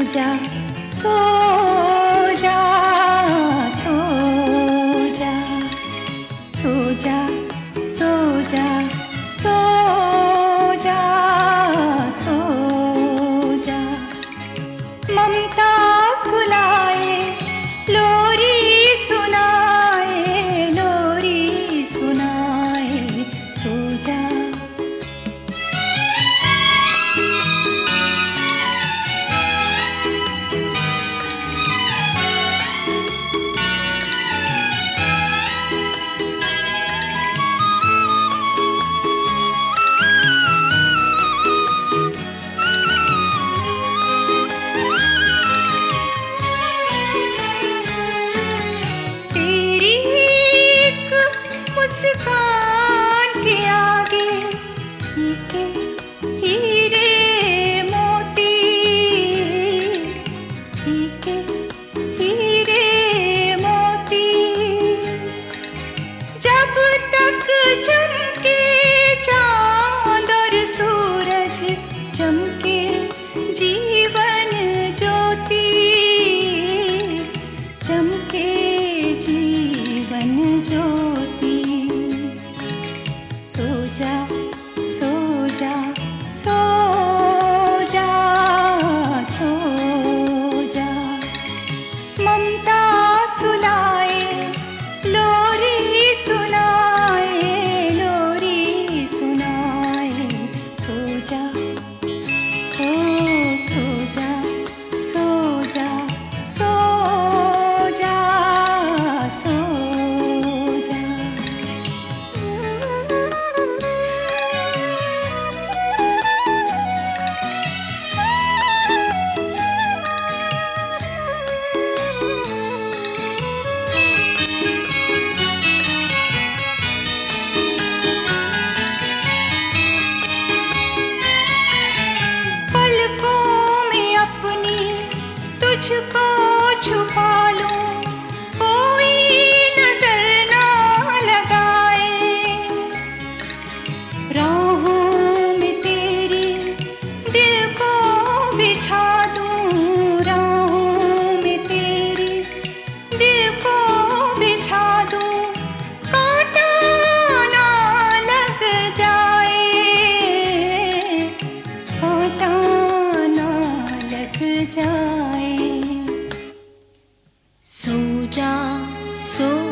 जा सो जा सो जा सो जा सो जा सो जा सो जा ममता सुलाए लोरी सुनाए सो जा मुस्कान के आगे फीके हीरे मोती फीके हीरे मोती जब तक चमके चांद और सूरज चमके जीवन ज्योति चमके जीवन ज्योति सो जा सो जा सो जा सो जा ममता सुलाए लोरी सुनाए सो जा ओ सो जा सो जा सो जा सो जा तुझको छुपा लूं कोई नजर ना लगाए राहों में तेरी दिल को बिछा दूं राहों में तेरी दिल को बिछा दूं कांटा ना लग जाए कांटा ना लग जाए सो जा सो